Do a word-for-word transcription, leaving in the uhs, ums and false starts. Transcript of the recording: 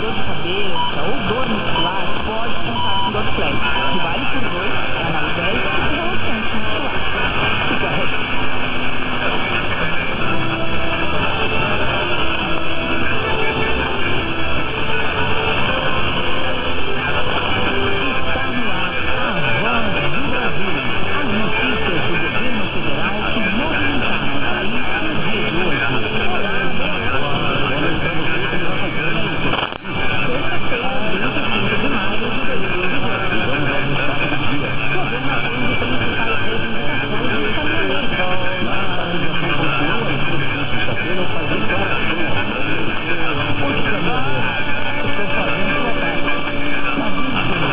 dor de cabeça ou dor muscular, pode contar com Dorflex, que vale por dois, analgésico e relaxante muscular. Fica a dica. Está no ar a Voz do Brasil. As notícias do governo federal que movimentaram o país no dia de hoje. Terça-feira, vinte e cinco de maio de dois mil e dezoito. Governação do Príncipe